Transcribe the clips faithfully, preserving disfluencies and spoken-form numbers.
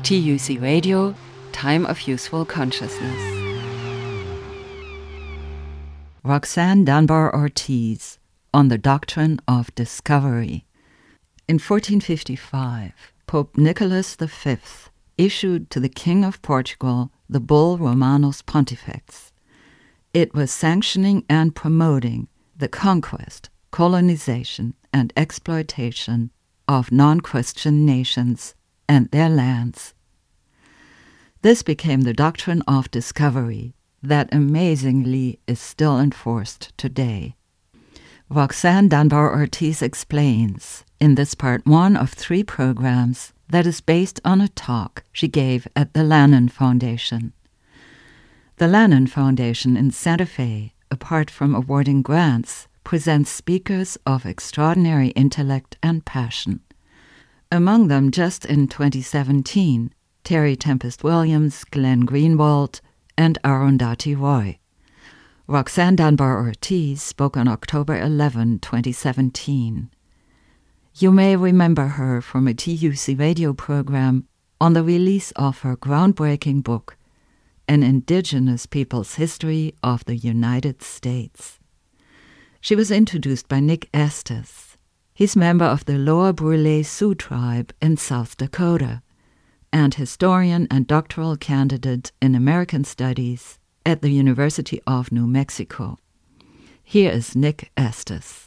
T U C Radio, Time of Useful Consciousness. Roxanne Dunbar Ortiz on the Doctrine of Discovery. In fourteen fifty-five, Pope Nicholas the Fifth issued to the King of Portugal the bull Romanus Pontifex. It was sanctioning and promoting the conquest, colonization, and exploitation of non-Christian nations and their lands. This became the doctrine of discovery that amazingly is still enforced today. Roxanne Dunbar Ortiz explains in this part one of three programs that is based on a talk she gave at the Lannan Foundation. The Lannan Foundation in Santa Fe, apart from awarding grants, presents speakers of extraordinary intellect and passion. Among them, just in twenty seventeen, Terry Tempest Williams, Glenn Greenwald, and Arundhati Roy. Roxanne Dunbar Ortiz spoke on October eleventh, twenty seventeen. You may remember her from a T U C radio program on the release of her groundbreaking book, An Indigenous People's History of the United States. She was introduced by Nick Estes. He's member of the Lower Brule Sioux tribe in South Dakota and historian and doctoral candidate in American Studies at the University of New Mexico. Here is Nick Estes.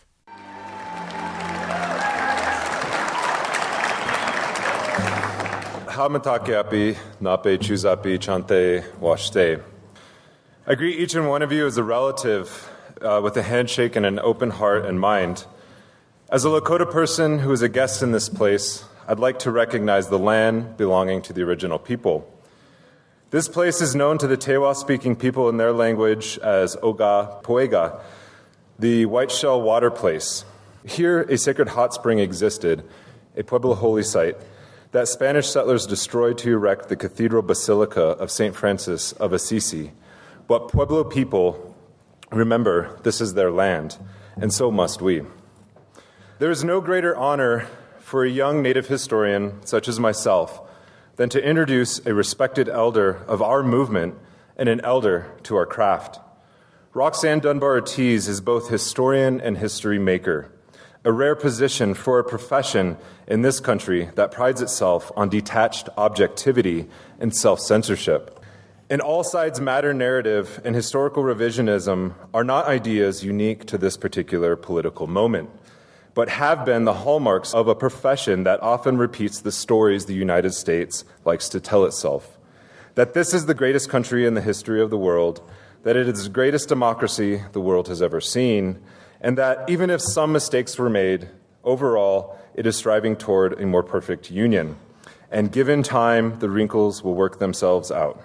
Hamatakeapi, nape chuzapi chante washte. I greet each and one of you as a relative uh, with a handshake and an open heart and mind. As a Lakota person who is a guest in this place, I'd like to recognize the land belonging to the original people. This place is known to the Tewa-speaking people in their language as Oga Poega, the White Shell Water Place. Here, a sacred hot spring existed, a Pueblo holy site, that Spanish settlers destroyed to erect the Cathedral Basilica of Saint Francis of Assisi. But Pueblo people, remember, this is their land, and so must we. There is no greater honor for a young Native historian such as myself than to introduce a respected elder of our movement and an elder to our craft. Roxanne Dunbar Ortiz is both historian and history maker, a rare position for a profession in this country that prides itself on detached objectivity and self-censorship. An all sides matter narrative and historical revisionism are not ideas unique to this particular political moment, but have been the hallmarks of a profession that often repeats the stories the United States likes to tell itself. That this is the greatest country in the history of the world, that it is the greatest democracy the world has ever seen, and that even if some mistakes were made, overall, it is striving toward a more perfect union. And given time, the wrinkles will work themselves out.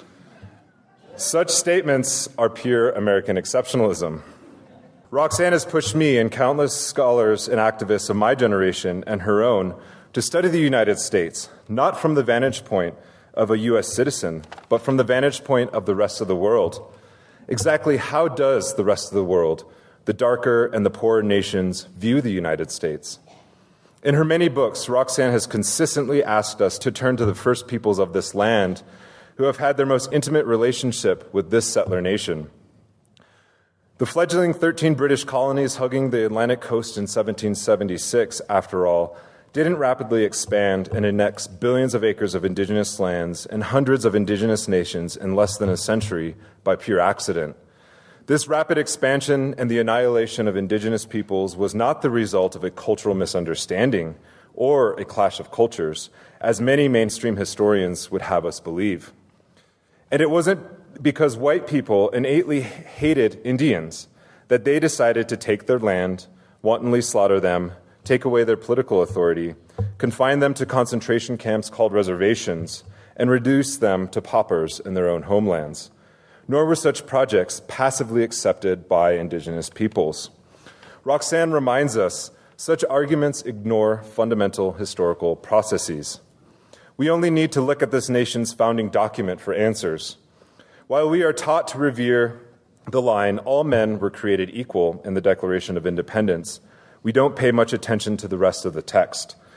Such statements are pure American exceptionalism. Roxanne has pushed me and countless scholars and activists of my generation and her own to study the United States, not from the vantage point of a U S citizen, but from the vantage point of the rest of the world. Exactly how does the rest of the world, the darker and the poorer nations, view the United States? In her many books, Roxanne has consistently asked us to turn to the first peoples of this land who have had their most intimate relationship with this settler nation. The fledgling thirteen British colonies hugging the Atlantic coast in seventeen seventy-six, after all, didn't rapidly expand and annex billions of acres of indigenous lands and hundreds of indigenous nations in less than a century by pure accident. This rapid expansion and the annihilation of indigenous peoples was not the result of a cultural misunderstanding or a clash of cultures, as many mainstream historians would have us believe. And it wasn't because white people innately hated Indians that they decided to take their land, wantonly slaughter them, take away their political authority, confine them to concentration camps called reservations, and reduce them to paupers in their own homelands. Nor were such projects passively accepted by indigenous peoples. Roxanne reminds us such arguments ignore fundamental historical processes. We only need to look at this nation's founding document for answers. While we are taught to revere the line, all men were created equal in the Declaration of Independence, we don't pay much attention to the rest of the text.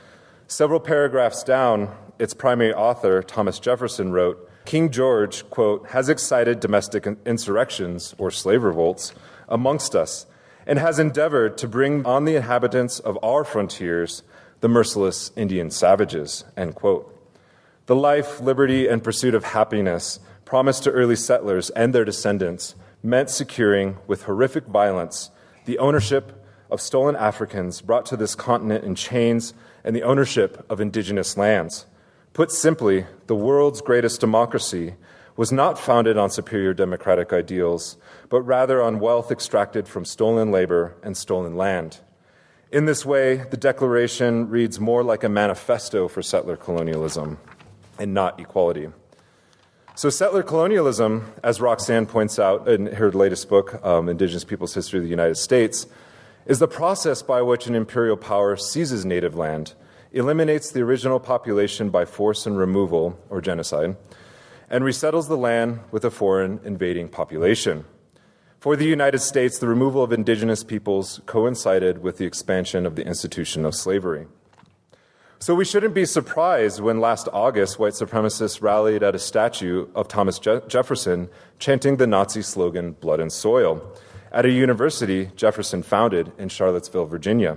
Several paragraphs down, its primary author, Thomas Jefferson, wrote, King George, quote, has excited domestic insurrections, or slave revolts, amongst us, and has endeavored to bring on the inhabitants of our frontiers the merciless Indian savages, end quote. The life, liberty, and pursuit of happiness promised to early settlers and their descendants meant securing, with horrific violence, the ownership of stolen Africans brought to this continent in chains and the ownership of indigenous lands. Put simply, the world's greatest democracy was not founded on superior democratic ideals, but rather on wealth extracted from stolen labor and stolen land. In this way, the Declaration reads more like a manifesto for settler colonialism and not equality. So settler colonialism, as Roxanne points out in her latest book, um, Indigenous Peoples' History of the United States, is the process by which an imperial power seizes native land, eliminates the original population by force and removal, or genocide, and resettles the land with a foreign invading population. For the United States, the removal of indigenous peoples coincided with the expansion of the institution of slavery. So we shouldn't be surprised when last August white supremacists rallied at a statue of Thomas Je- Jefferson chanting the Nazi slogan, blood and soil, at a university Jefferson founded in Charlottesville, Virginia.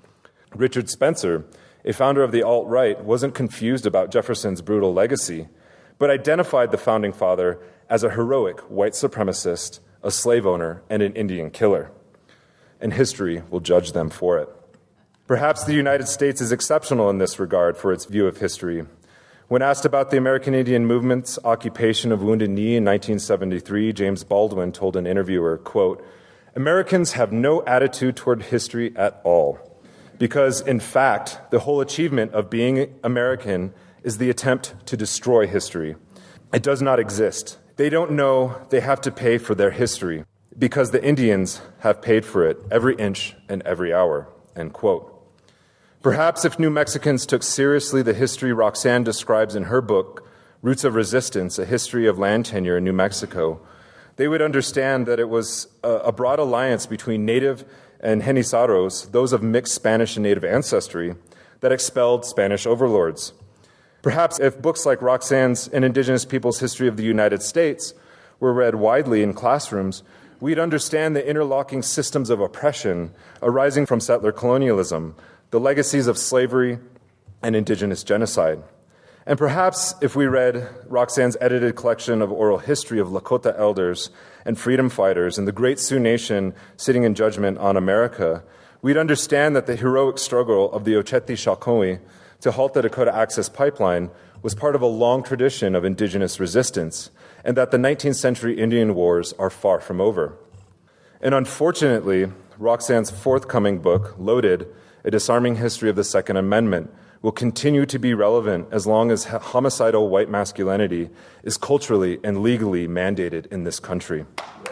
Richard Spencer, a founder of the alt-right, wasn't confused about Jefferson's brutal legacy, but identified the founding father as a heroic white supremacist, a slave owner, and an Indian killer. And history will judge them for it. Perhaps the United States is exceptional in this regard for its view of history. When asked about the American Indian movement's occupation of Wounded Knee in nineteen seventy-three, James Baldwin told an interviewer, quote, Americans have no attitude toward history at all, because, in fact, the whole achievement of being American is the attempt to destroy history. It does not exist. They don't know they have to pay for their history, because the Indians have paid for it every inch and every hour, end quote. Perhaps if New Mexicans took seriously the history Roxanne describes in her book, Roots of Resistance, A History of Land Tenure in New Mexico, they would understand that it was a broad alliance between Native and Genizaros, those of mixed Spanish and Native ancestry, that expelled Spanish overlords. Perhaps if books like Roxanne's An Indigenous Peoples' History of the United States were read widely in classrooms, we'd understand the interlocking systems of oppression arising from settler colonialism, the legacies of slavery and indigenous genocide. And perhaps if we read Roxanne's edited collection of oral history of Lakota elders and freedom fighters and the great Sioux Nation sitting in judgment on America, we'd understand that the heroic struggle of the Oceti-Sakowin to halt the Dakota Access Pipeline was part of a long tradition of indigenous resistance, and that the nineteenth century Indian Wars are far from over. And unfortunately, Roxanne's forthcoming book, Loaded, A Disarming History of the Second Amendment, will continue to be relevant as long as homicidal white masculinity is culturally and legally mandated in this country.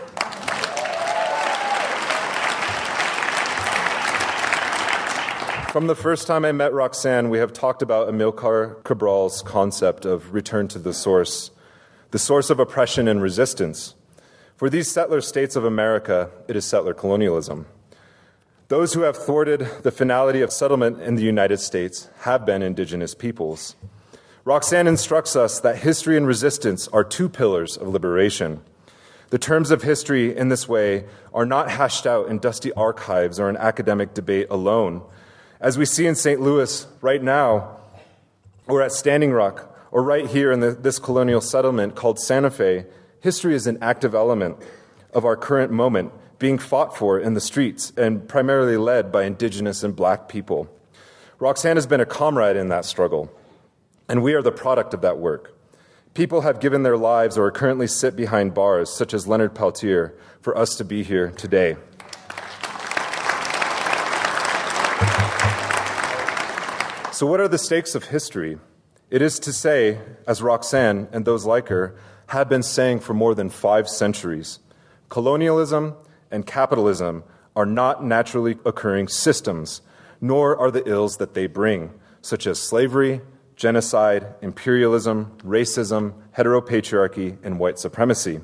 From the first time I met Roxanne, we have talked about Amilcar Cabral's concept of return to the source, the source of oppression and resistance. For these settler states of America, it is settler colonialism. Those who have thwarted the finality of settlement in the United States have been indigenous peoples. Roxanne instructs us that history and resistance are two pillars of liberation. The terms of history in this way are not hashed out in dusty archives or in academic debate alone. As we see in Saint Louis right now, or at Standing Rock, or right here in the, this colonial settlement called Santa Fe, history is an active element of our current moment, being fought for in the streets and primarily led by indigenous and black people. Roxanne has been a comrade in that struggle, and we are the product of that work. People have given their lives or currently sit behind bars, such as Leonard Peltier, for us to be here today. So what are the stakes of history? It is to say, as Roxanne and those like her have been saying for more than five centuries, colonialism and capitalism are not naturally occurring systems, nor are the ills that they bring, such as slavery, genocide, imperialism, racism, heteropatriarchy, and white supremacy.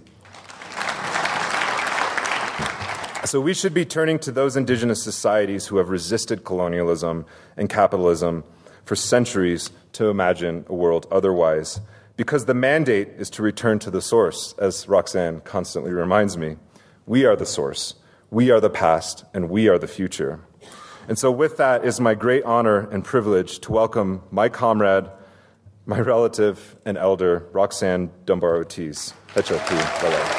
So we should be turning to those indigenous societies who have resisted colonialism and capitalism for centuries to imagine a world otherwise, because the mandate is to return to the source, as Roxanne constantly reminds me. We are the source, we are the past, and we are the future. And so with that, it is my great honor and privilege to welcome my comrade, my relative and elder, Roxanne Dunbar-Ortiz. H O P. Bye-bye.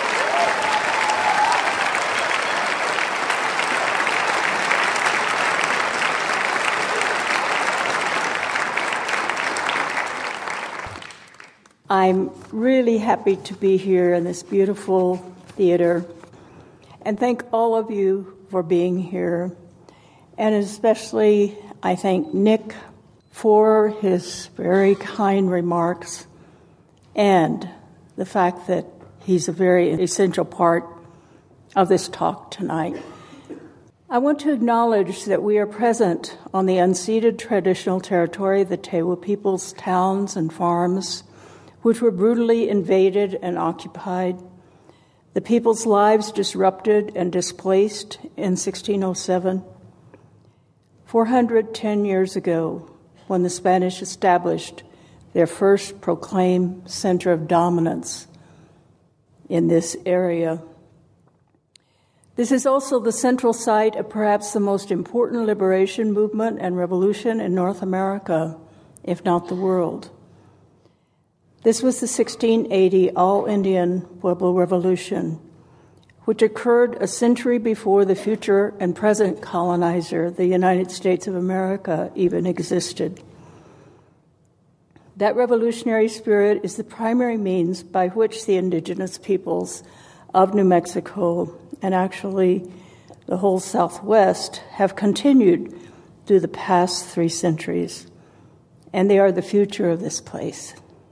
I'm really happy to be here in this beautiful theater, and thank all of you for being here. And especially, I thank Nick for his very kind remarks and the fact that he's a very essential part of this talk tonight. I want to acknowledge that we are present on the unceded traditional territory of the Tewa people's towns and farms, which were brutally invaded and occupied, the people's lives disrupted and displaced in sixteen oh seven. four hundred ten years ago, when the Spanish established their first proclaimed center of dominance in this area. This is also the central site of perhaps the most important liberation movement and revolution in North America, if not the world. This was the sixteen eighty All-Indian Pueblo Revolution, which occurred a century before the future and present colonizer, the United States of America, even existed. That revolutionary spirit is the primary means by which the indigenous peoples of New Mexico, and actually the whole Southwest, have continued through the past three centuries, and they are the future of this place.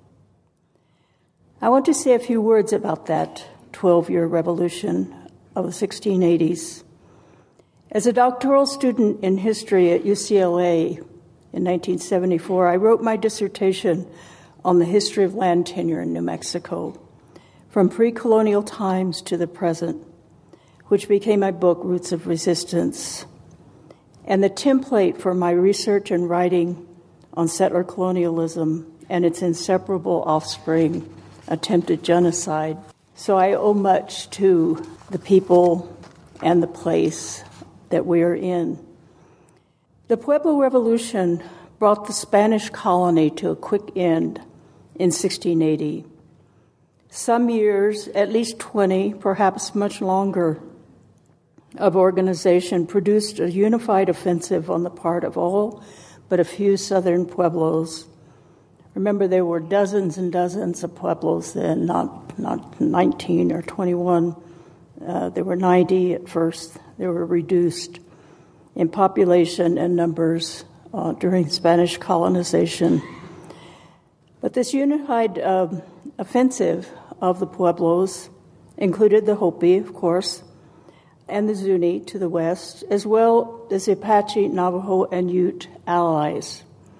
I want to say a few words about that twelve-year revolution of the sixteen eighties. As a doctoral student in history at U C L A in nineteen seventy-four, I wrote my dissertation on the history of land tenure in New Mexico, from pre-colonial times to the present, which became my book, Roots of Resistance, and the template for my research and writing on settler colonialism and its inseparable offspring, attempted genocide. So I owe much to the people and the place that we are in. The Pueblo Revolution brought the Spanish colony to a quick end in sixteen eighty. Some years, at least twenty, perhaps much longer, of organization produced a unified offensive on the part of all but a few southern pueblos. Remember, there were dozens and dozens of pueblos then, not not nineteen or twenty-one. Uh, there were ninety at first. They were reduced in population and numbers uh, during Spanish colonization. But this unified uh, offensive of the pueblos included the Hopi, of course, and the Zuni to the west, as well as the Apache, Navajo, and Ute allies.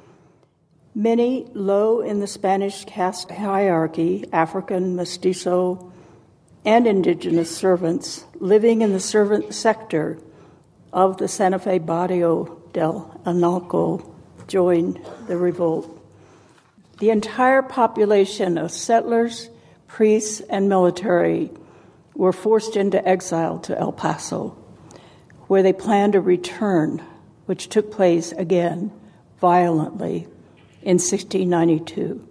Many low in the Spanish caste hierarchy, African, mestizo, and indigenous servants living in the servant sector of the Santa Fe Barrio del Analco joined the revolt. The entire population of settlers, priests, and military were forced into exile to El Paso, where they planned a return, which took place again violently in sixteen ninety-two.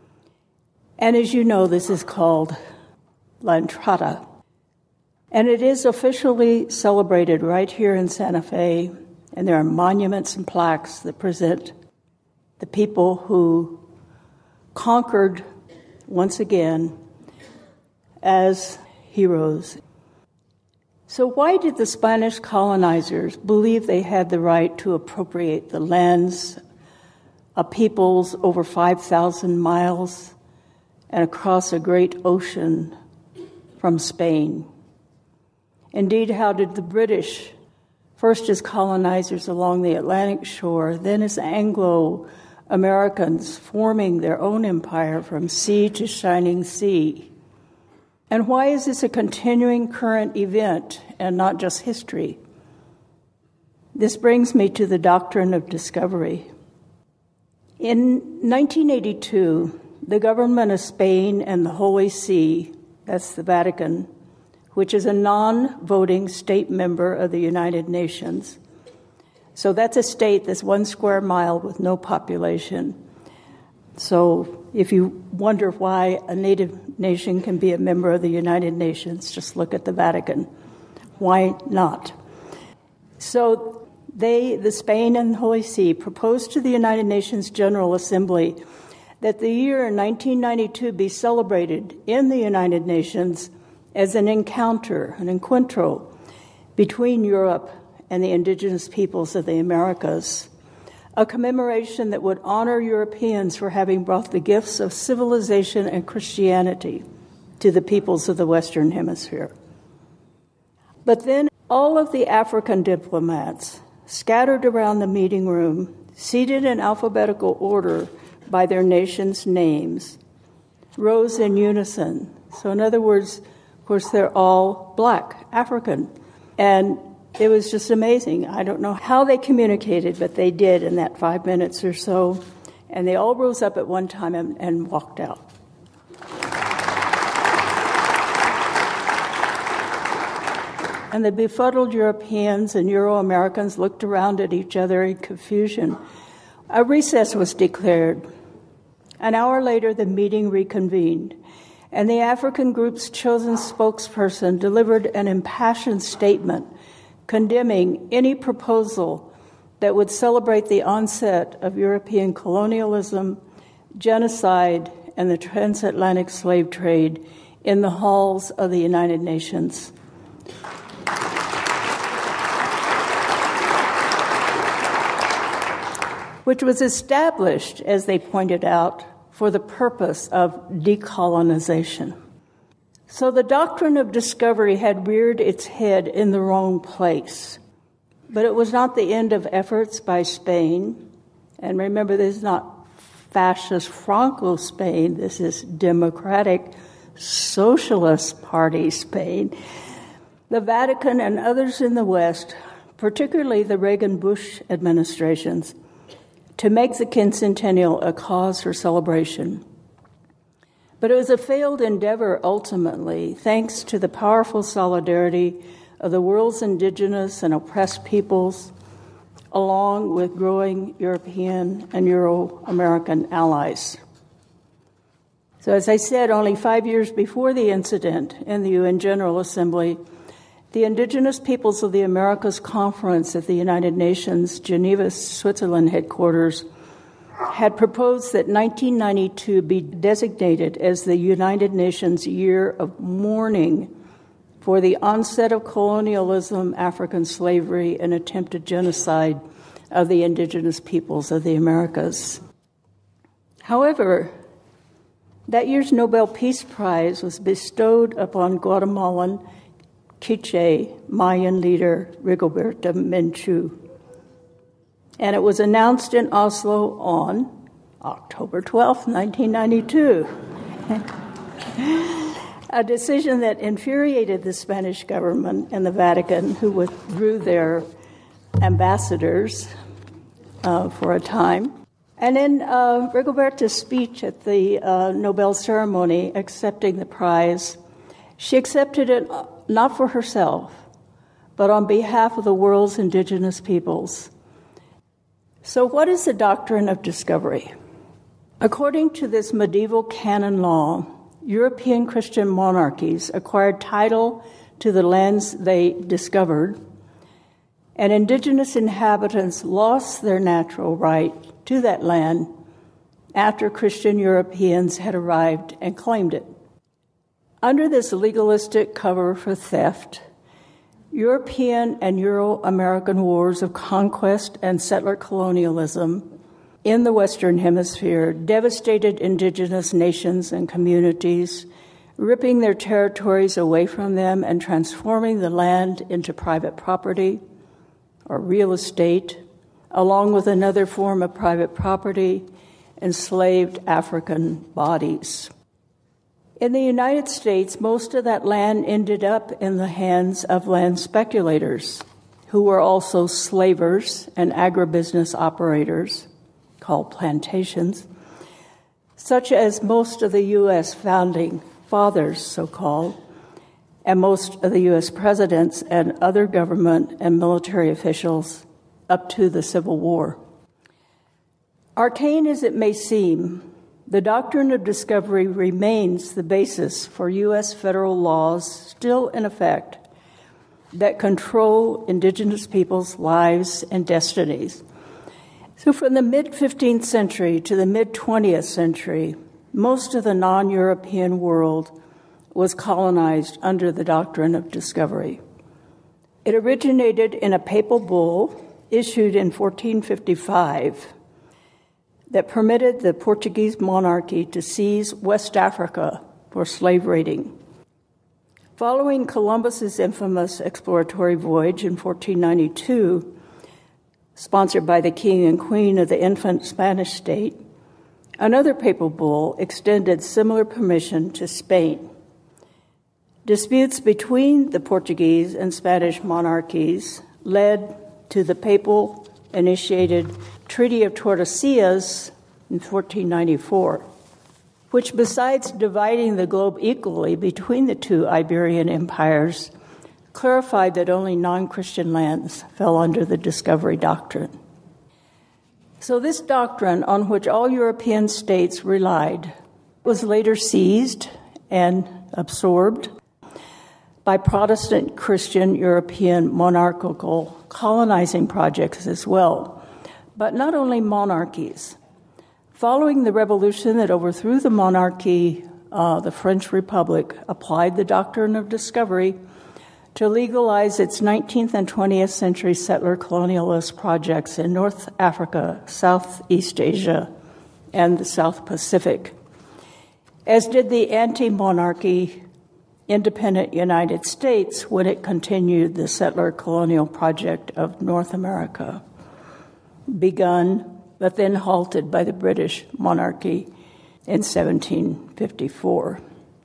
And as you know, this is called La Entrada. And it is officially celebrated right here in Santa Fe, and there are monuments and plaques that present the people who conquered once again as heroes. So why did the Spanish colonizers believe they had the right to appropriate the lands of peoples over five thousand miles and across a great ocean from Spain? Indeed, how did the British, first as colonizers along the Atlantic shore, then as Anglo-Americans forming their own empire from sea to shining sea? And why is this a continuing current event and not just history? This brings me to the doctrine of discovery. In nineteen eighty-two, the government of Spain and the Holy See, that's the Vatican, which is a non-voting state member of the United Nations. So that's a state that's one square mile with no population. So if you wonder why a native nation can be a member of the United Nations, just look at the Vatican. Why not? So they, the Spain and the Holy See, proposed to the United Nations General Assembly that the year nineteen ninety-two be celebrated in the United Nations as an encounter, an encuentro, between Europe and the indigenous peoples of the Americas, a commemoration that would honor Europeans for having brought the gifts of civilization and Christianity to the peoples of the Western Hemisphere. But then all of the African diplomats scattered around the meeting room, seated in alphabetical order by their nation's names, rose in unison. So in other words, of course, they're all black, African. And it was just amazing. I don't know how they communicated, but they did in that five minutes or so. And they all rose up at one time and, and walked out. And the befuddled Europeans and Euro-Americans looked around at each other in confusion. A recess was declared. An hour later, the meeting reconvened, and the African group's chosen spokesperson delivered an impassioned statement condemning any proposal that would celebrate the onset of European colonialism, genocide, and the transatlantic slave trade in the halls of the United Nations. Which was established, as they pointed out, for the purpose of decolonization. So the doctrine of discovery had reared its head in the wrong place. But it was not the end of efforts by Spain. And remember, this is not fascist Franco Spain. This is democratic socialist party Spain. The Vatican and others in the West, particularly the Reagan-Bush administrations, to make the quincentennial a cause for celebration. But it was a failed endeavor ultimately, thanks to the powerful solidarity of the world's indigenous and oppressed peoples, along with growing European and Euro-American allies. So as I said, only five years before the incident in the U N General Assembly, the Indigenous Peoples of the Americas Conference at the United Nations Geneva, Switzerland headquarters had proposed that nineteen ninety-two be designated as the United Nations Year of Mourning for the onset of colonialism, African slavery, and attempted genocide of the indigenous peoples of the Americas. However, that year's Nobel Peace Prize was bestowed upon Guatemalan Quiche Mayan leader Rigoberta Menchú. And it was announced in Oslo on October twelfth, nineteen ninety-two. A decision that infuriated the Spanish government and the Vatican, who withdrew their ambassadors uh, for a time. And in uh, Rigoberta's speech at the uh, Nobel ceremony accepting the prize, she accepted it not for herself, but on behalf of the world's indigenous peoples. So what is the doctrine of discovery? According to this medieval canon law, European Christian monarchies acquired title to the lands they discovered, and indigenous inhabitants lost their natural right to that land after Christian Europeans had arrived and claimed it. Under this legalistic cover for theft, European and Euro-American wars of conquest and settler colonialism in the Western Hemisphere devastated indigenous nations and communities, ripping their territories away from them and transforming the land into private property or real estate, along with another form of private property, enslaved African bodies. In the United States, most of that land ended up in the hands of land speculators, who were also slavers and agribusiness operators, called plantations, such as most of the U S founding fathers, so-called, and most of the U S presidents and other government and military officials up to the Civil War. Arcane as it may seem, the doctrine of discovery remains the basis for U S federal laws still in effect that control indigenous peoples' lives and destinies. So from the mid-fifteenth century to the mid-twentieth century, most of the non-European world was colonized under the doctrine of discovery. It originated in a papal bull issued in fourteen fifty-five that permitted the Portuguese monarchy to seize West Africa for slave raiding. Following Columbus's infamous exploratory voyage in fourteen ninety-two, sponsored by the King and Queen of the infant Spanish state, another papal bull extended similar permission to Spain. Disputes between the Portuguese and Spanish monarchies led to the papal-initiated Treaty of Tordesillas in fourteen ninety-four, which, besides dividing the globe equally between the two Iberian empires, clarified that only non-Christian lands fell under the discovery doctrine. So this doctrine, on which all European states relied, was later seized and absorbed by Protestant Christian European monarchical colonizing projects as well, but not only monarchies. Following the revolution that overthrew the monarchy, uh, the French Republic applied the doctrine of discovery to legalize its nineteenth and twentieth century settler colonialist projects in North Africa, Southeast Asia, and the South Pacific, as did the anti-monarchy independent United States when it continued the settler colonial project of North America, begun but then halted by the British monarchy in seventeen fifty-four.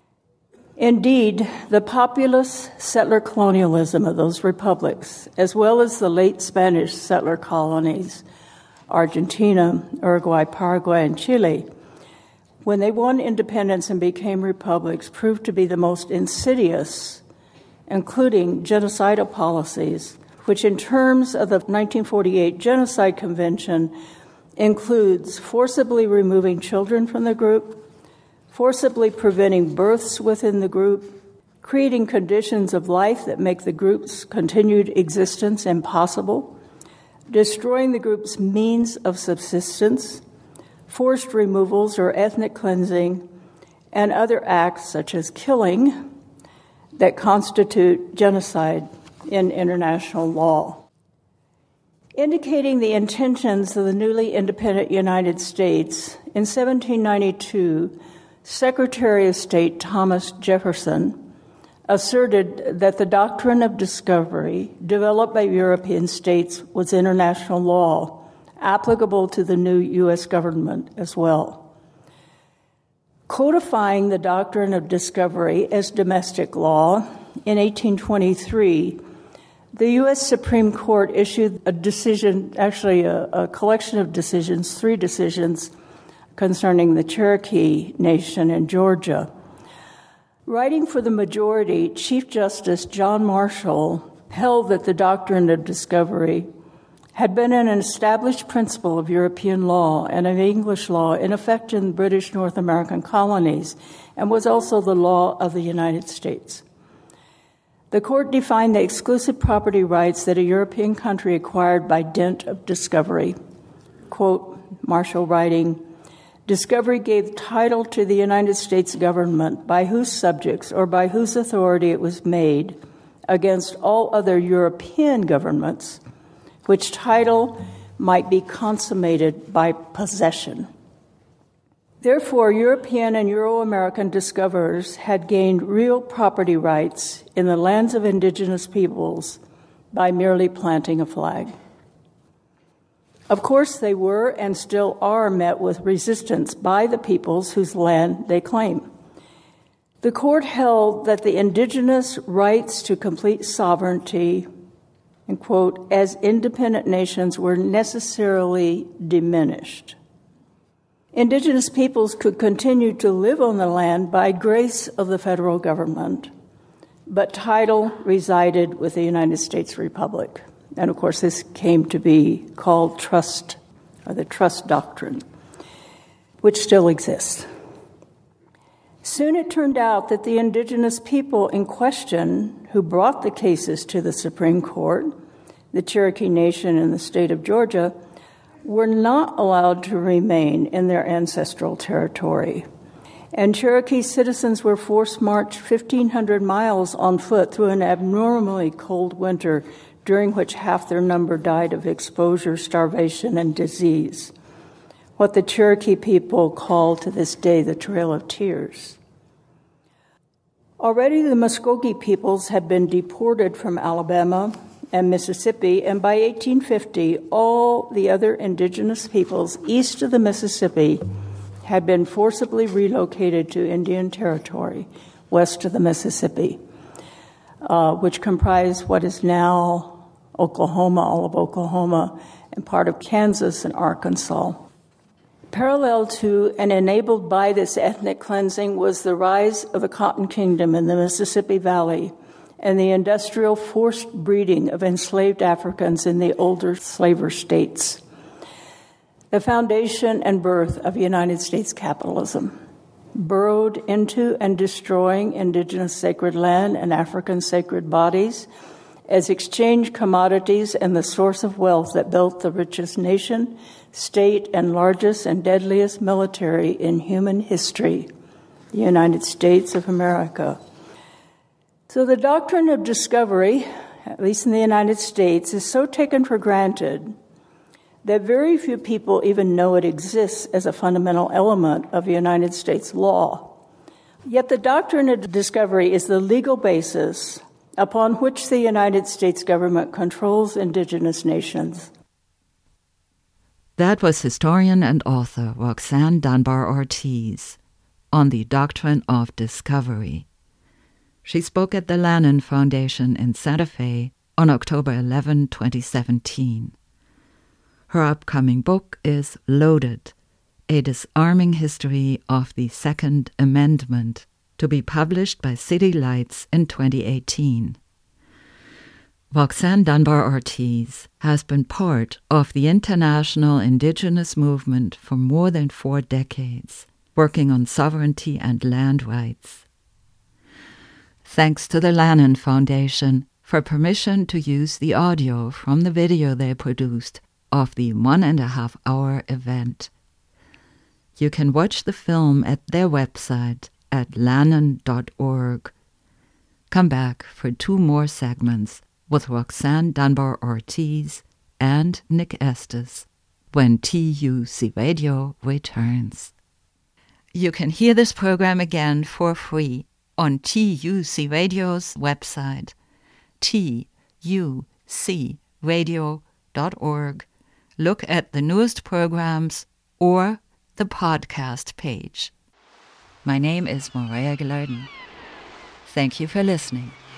Indeed, the populist settler colonialism of those republics, as well as the late Spanish settler colonies, Argentina, Uruguay, Paraguay, and Chile, when they won independence and became republics, proved to be the most insidious, including genocidal policies, which in terms of the nineteen forty-eight Genocide Convention includes forcibly removing children from the group, forcibly preventing births within the group, creating conditions of life that make the group's continued existence impossible, destroying the group's means of subsistence, forced removals or ethnic cleansing, and other acts such as killing that constitute genocide in international law. Indicating the intentions of the newly independent United States, in seventeen ninety-two, Secretary of State Thomas Jefferson asserted that the doctrine of discovery developed by European states was international law, applicable to the new U S government as well. Codifying the doctrine of discovery as domestic law, in eighteen twenty-three, the U S Supreme Court issued a decision, actually a, a collection of decisions, three decisions, concerning the Cherokee Nation in Georgia. Writing for the majority, Chief Justice John Marshall held that the doctrine of discovery had been an established principle of European law and of English law in effect in British North American colonies, and was also the law of the United States. The court defined the exclusive property rights that a European country acquired by dint of discovery. Quote, Marshall writing, "Discovery gave title to the United States government by whose subjects or by whose authority it was made against all other European governments, which title might be consummated by possession." Therefore, European and Euro-American discoverers had gained real property rights in the lands of indigenous peoples by merely planting a flag. Of course, they were and still are met with resistance by the peoples whose land they claim. The court held that the indigenous rights to complete sovereignty, and quote, as independent nations were necessarily diminished, Indigenous peoples could continue to live on the land by grace of the federal government, but title resided with the United States Republic. And of course, this came to be called trust, or the trust doctrine, which still exists. Soon it turned out that the indigenous people in question who brought the cases to the Supreme Court, the Cherokee Nation in the state of Georgia, were not allowed to remain in their ancestral territory. And Cherokee citizens were forced to march fifteen hundred miles on foot through an abnormally cold winter, during which half their number died of exposure, starvation, and disease, what the Cherokee people call to this day the Trail of Tears. Already the Muskogee peoples had been deported from Alabama and Mississippi, and by eighteen fifty, all the other indigenous peoples east of the Mississippi had been forcibly relocated to Indian Territory, west of the Mississippi, uh, which comprised what is now Oklahoma, all of Oklahoma, and part of Kansas and Arkansas. Parallel to and enabled by this ethnic cleansing was the rise of the Cotton Kingdom in the Mississippi Valley and the industrial forced breeding of enslaved Africans in the older slaver states, the foundation and birth of United States capitalism, burrowed into and destroying indigenous sacred land and African sacred bodies as exchange commodities and the source of wealth that built the richest nation, state, and largest and deadliest military in human history, the United States of America. So the doctrine of discovery, at least in the United States, is so taken for granted that very few people even know it exists as a fundamental element of United States law. Yet the doctrine of discovery is the legal basis upon which the United States government controls indigenous nations. That was historian and author Roxanne Dunbar Ortiz on the doctrine of discovery. She spoke at the Lannan Foundation in Santa Fe on October eleventh, twenty seventeen. Her upcoming book is Loaded, A Disarming History of the Second Amendment, to be published by City Lights in twenty eighteen. Roxanne Dunbar Ortiz has been part of the international indigenous movement for more than four decades, working on sovereignty and land rights. Thanks to the Lannan Foundation for permission to use the audio from the video they produced of the one and a half hour event. You can watch the film at their website at lannan dot org. Come back for two more segments with Roxanne Dunbar Ortiz and Nick Estes when T U C Radio returns. You can hear this program again for free on T U C Radio's website, T U C radio dot org. Look at the newest programs or the podcast page. My name is Maria Gilardin. Thank you for listening.